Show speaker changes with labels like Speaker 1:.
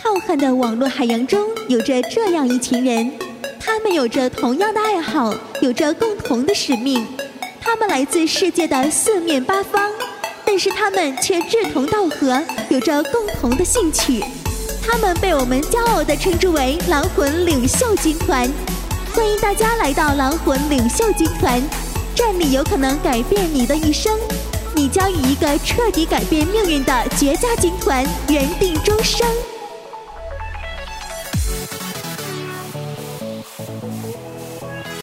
Speaker 1: 浩瀚的网络海洋中，有着这样一群人，他们有着同样的爱好，有着共同的使命。他们来自世界的四面八方，但是他们却志同道合，有着共同的兴趣。他们被我们骄傲地称之为狼魂领袖军团。欢迎大家来到狼魂领袖军团，这里有可能改变你的一生，你将与一个彻底改变命运的绝佳军团缘定终生。